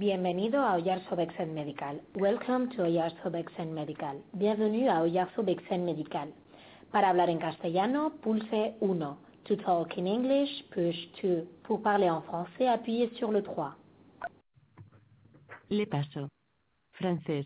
Bienvenido a Oyarzo Bexen Medical. Welcome to Oyarzo Bexen Medical. Bienvenue à Oyarzo Bexen Medical. Para hablar en castellano, pulse 1. To talk in English, push 2. Pour parler en français, appuyez sur le 3. Le paso. Francés.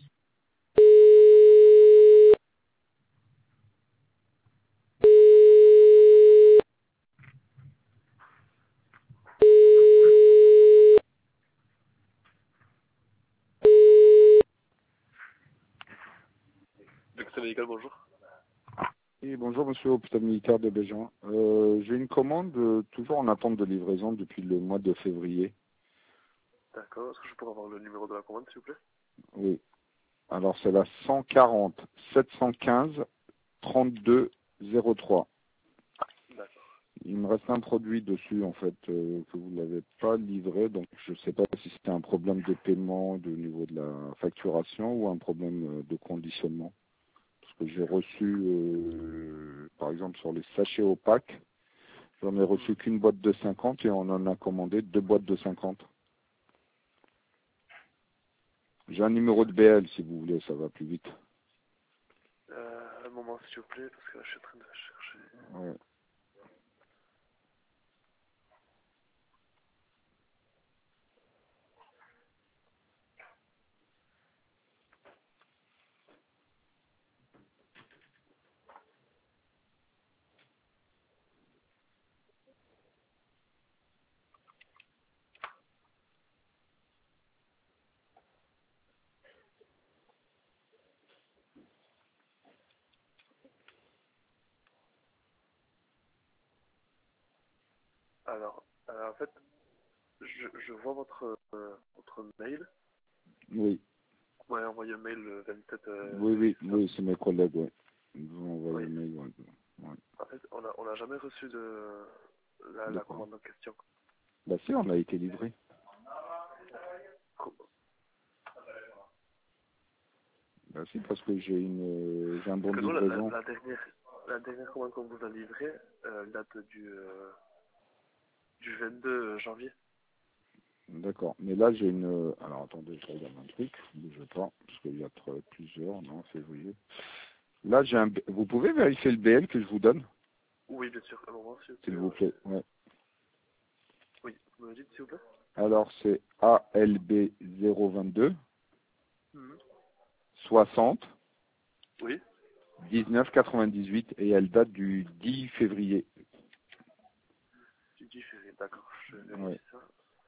Hôpital médical, bonjour. Oui, bonjour monsieur, hôpital militaire de Béjean. J'ai une commande toujours en attente de livraison depuis le mois de février. D'accord, est-ce que je pourrais avoir le numéro de la commande s'il vous plaît? Oui. Alors c'est la 140 715 32 03. D'accord. Il me reste un produit dessus en fait que vous ne l'avez pas livré, donc je ne sais pas si c'était un problème de paiement au niveau de la facturation ou un problème de conditionnement. Parce que j'ai reçu, par exemple sur les sachets opaques, j'en ai reçu qu'une boîte de 50 et on en a commandé 2 boîtes de 50. J'ai un numéro de BL si vous voulez, ça va plus vite. Un moment s'il vous plaît, parce que là je suis en train de chercher. Ouais. Alors, en fait, je vois votre mail. Oui. Vous m'avez envoyé un mail le 27 Oui, c'est mes collègues, ouais. Ils vont envoyer oui. le mail, ouais. Ouais. En fait, on n'a jamais reçu la commande en question. Bah si, on a été livré. Bah si, parce que j'ai un bon Parce de que nous, livraison. la dernière commande qu'on vous a livrée date du 22 janvier. D'accord. Mais là, j'ai une... Alors, attendez, je regarde un truc. Ne bougez pas, parce qu'il y a plusieurs, non, février. Là, j'ai un... Vous pouvez vérifier le BL que je vous donne? Oui, bien sûr. Un moment, S'il vous plaît, ouais. Oui, vous me dites s'il vous plaît. Alors, c'est ALB 022 Mhm. 60 Oui. 19 98 et elle date du 10 février. Du 10 février, d'accord. Je vérifie Ouais. ça.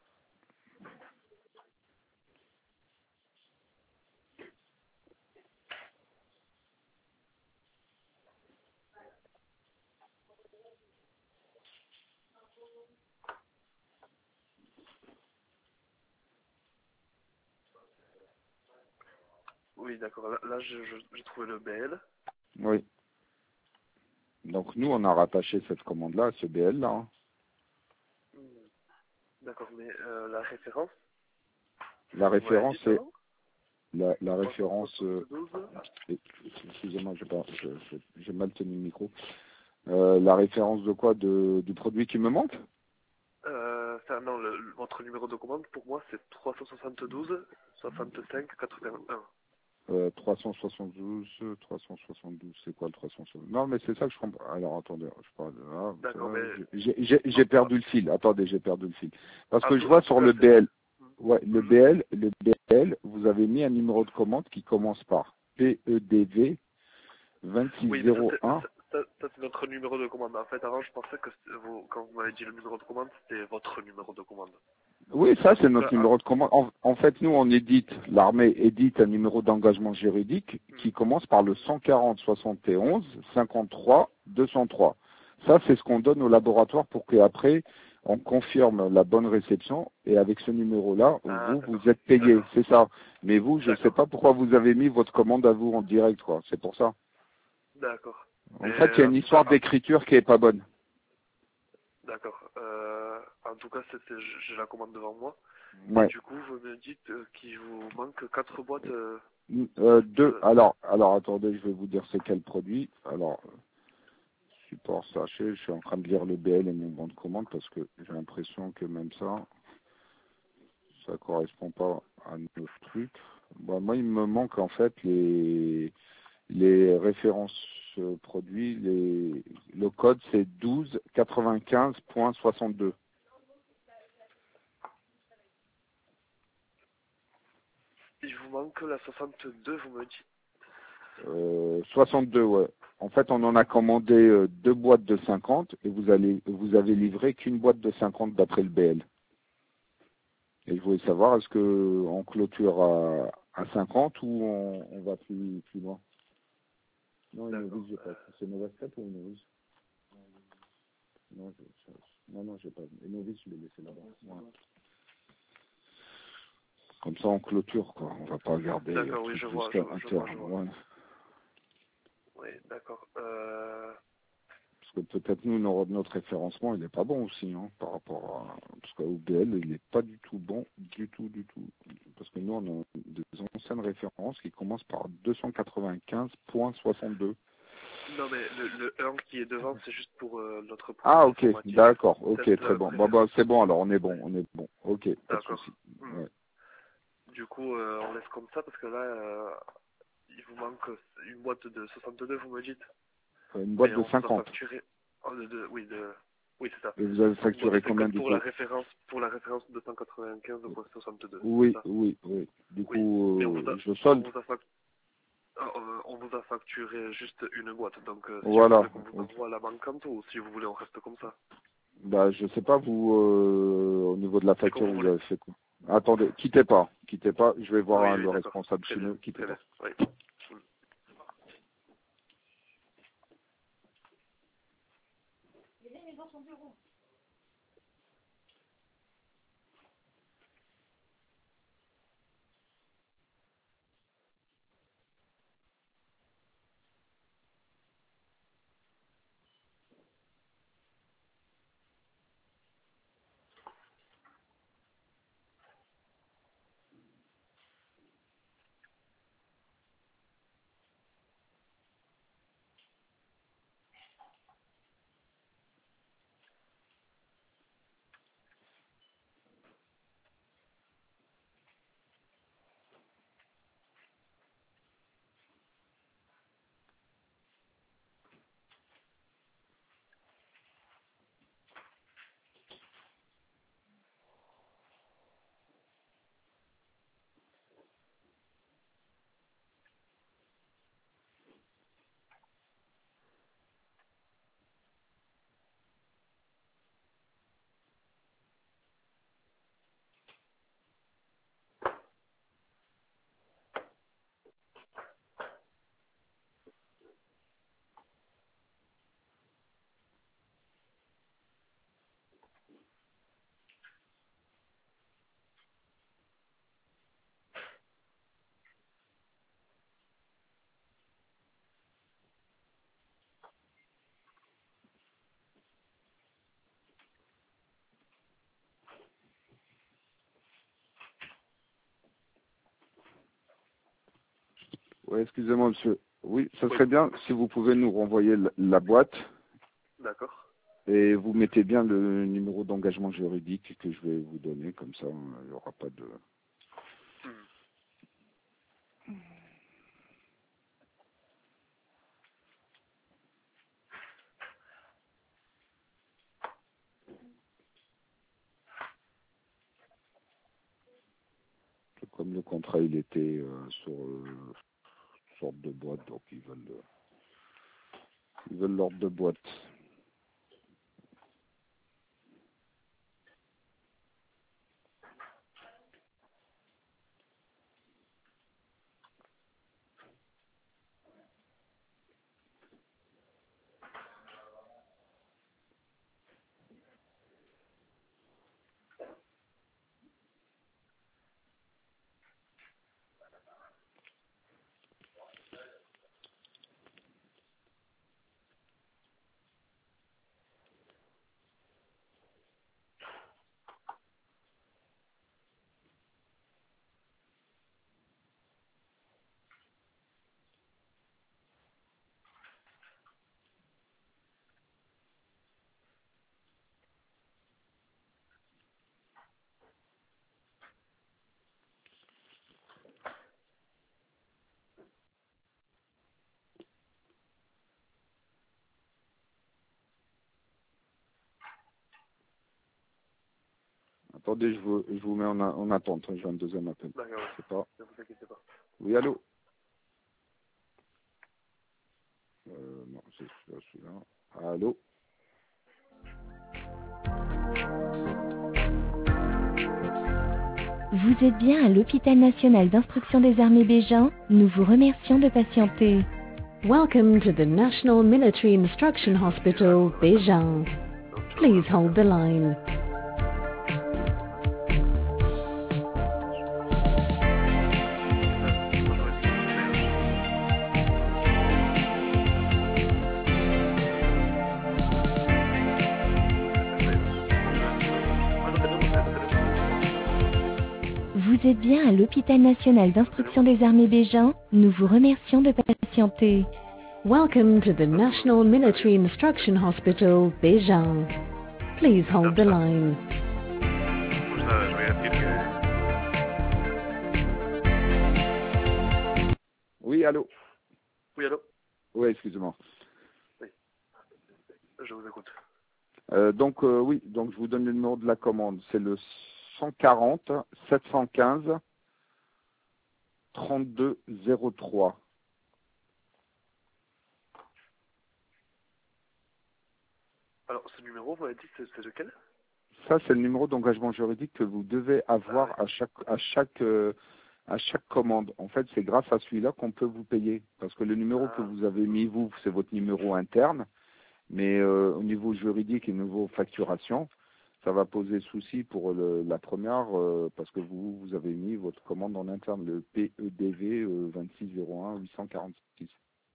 Oui, d'accord. Là j'ai trouvé le BL. Oui. Donc, nous, on a rattaché cette commande-là à ce BL-là. Hein. Hmm. D'accord, mais la référence, La vous m'avez référence, dit c'est... alors La référence... 372. Excusez-moi, j'ai mal tenu le micro. La référence de quoi du produit qui me manque? Non, votre numéro de commande, pour moi, c'est 372 65 81. 372, c'est quoi le 372? Non, mais c'est ça que je comprends. Alors, attendez, je parle de là. D'accord, mais... J'ai perdu le fil. Attendez, j'ai perdu le fil. Parce que je En vois tout sur cas, le c'est... BL, ouais, Mhm. le BL, vous avez mis un numéro de commande qui commence par PEDV Oui, mais ça, 2601. c'est notre numéro de commande. En fait, avant, je pensais que quand vous m'avez dit le numéro de commande, c'était votre numéro de commande. Oui, ça c'est Donc, notre numéro de commande. En fait, nous on édite, l'armée édite un numéro d'engagement juridique qui commence par le 140 71 53 203. Ça c'est ce qu'on donne au laboratoire pour qu'après on confirme la bonne réception et avec ce numéro-là, ah, vous d'accord. êtes payé, D'accord. c'est ça. Mais vous, je ne sais D'accord. pas pourquoi vous avez mis votre commande à vous en direct, quoi. C'est pour ça. D'accord. En fait, il y Et a en une tout cas, histoire d'écriture qui est pas bonne. d'accord. En tout cas, j'ai la commande devant moi. Et Ouais. du coup, vous me dites qu'il vous manque 4 boîtes Deux. Alors attendez, je vais vous dire c'est quel produit. Alors, support sachet, je suis en train de lire le BL et mon bon de commande parce que j'ai l'impression que même ça correspond pas à notre truc. Bon, moi, il me manque en fait les références produits. Le code, c'est 1295.62. Il vous manque la 62, vous me dites. 62, ouais. En fait, on en a commandé 2 boîtes de 50 et vous avez livré qu'une boîte de 50 d'après le BL. Et je voulais savoir, est-ce que on clôture à 50 ou on va plus loin? Non, Innovis, j'ai pas. C'est Novastat ou Innovis? Non, non, j'ai pas. Innovis, je l'ai laissé là-bas. Ouais. Comme ça, on clôture, quoi. On va pas garder. D'accord, oui, je vois. Ouais. Oui, d'accord. Parce que peut-être nous, notre référencement, il n'est pas bon aussi, hein, par rapport à... Parce qu'au BL, il n'est pas du tout bon, du tout. Parce que nous, on a des anciennes références qui commencent par 295.62. Non, mais le 1 qui est devant, c'est juste pour notre produit. Ah, ok, informatique. d'accord, ok, Test très bon. préférence. Bah, c'est bon, alors on est bon, Ok, pas de D'accord. souci. Ouais. Du coup, on laisse comme ça, parce que là, il vous manque une boîte de 62, vous me dites. Une boîte Mais de on vous a 50. facturé... Oh, oui, c'est ça. Et vous avez Bon, facturé c'est combien comme du pour coup? la référence 295.62, Oui, c'est ça. oui. Du Oui, coup, mais je solde. on vous a facturé juste une boîte, donc si vous Voilà. voulez qu'on vous envoie la manquante ou si vous voulez on reste comme ça. Bah, je sais pas, vous, au niveau de la C'est comme facture, vous vous voulez. avez fait quoi? Attendez, quittez pas, je vais voir Oui, le d'accord. responsable Très chez bien, nous, quittez très pas. bien. Oui. Oui, excusez-moi, monsieur. Oui, ça Oui, serait bien si vous pouvez nous renvoyer la boîte d'accord. et vous mettez bien le numéro d'engagement juridique que je vais vous donner, comme ça, il n'y aura pas de... Comme le contrat, il était sur une sorte de boîte, donc ils veulent l'ordre de boîte. Attendez, je vous mets en attente. J'ai un deuxième appel. D'accord, Je sais pas. ne vous inquiétez pas. Oui, allô? Non, c'est celui-là. Allô? Vous êtes bien à l'hôpital national d'instruction des armées Bégin. Nous vous remercions de patienter. Welcome to the National Military Instruction Hospital, Bégin. Please hold the line. Vous êtes bien à l'hôpital national d'instruction des armées Bégin. Nous vous remercions de patienter. Welcome to the National Military Instruction Hospital, Bégin. Please hold the line. Je vais appeler. Oui, allô? Oui, allô? Oui, excusez-moi. Oui. Je vous écoute. Oui, donc je vous donne le numéro de la commande. C'est le 140 715 32 03. Alors, ce numéro, vous m'avez dit, c'est lequel? Ça, c'est le numéro d'engagement juridique que vous devez avoir à chaque commande. En fait, c'est grâce à celui-là qu'on peut vous payer. Parce que le numéro que vous avez mis, vous, c'est votre numéro interne. Mais au niveau juridique et au niveau facturation, ça va poser souci pour la première parce que vous avez mis votre commande en interne, le PEDV 2601 846.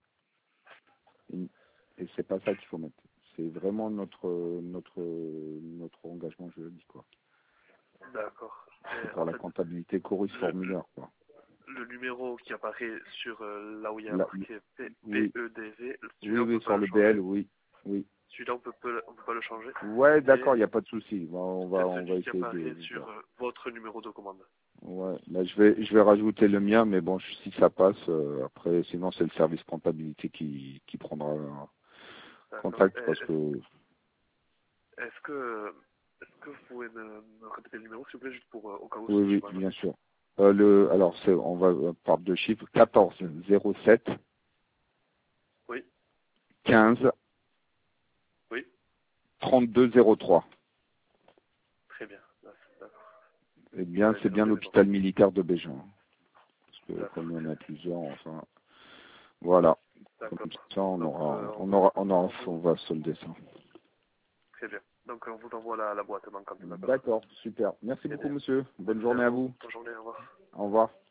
Et c'est pas ça qu'il faut mettre. C'est vraiment notre engagement juridique, quoi. D'accord. Pour la comptabilité chorus formulaire, quoi. Le numéro qui apparaît sur là où il y a marqué oui. PEDV, Oui, sur le BL, oui. Celui-là, on peut pas le changer. Ouais, d'accord, il n'y a pas de souci. On va essayer qui apparaît de sur votre numéro de commande. Ouais, là, je vais rajouter le mien, mais bon, si ça passe, après, sinon c'est le service comptabilité qui prendra contact parce que. Est-ce que vous pouvez me répéter le numéro, s'il vous plaît, juste pour au cas où. Oui, bien sûr. Alors on va par deux chiffres, 14 07 oui 15 oui 32 03. Très bien, d'accord. Eh bien, c'est bien l'hôpital militaire de Bégin. Parce que comme il y en a plusieurs, enfin, voilà. Comme ça, on va solder ça. Très bien. Donc on vous envoie la boîte manquante. D'accord, super. Merci beaucoup, monsieur. Bonne journée à vous. Bonne journée, au revoir. Au revoir.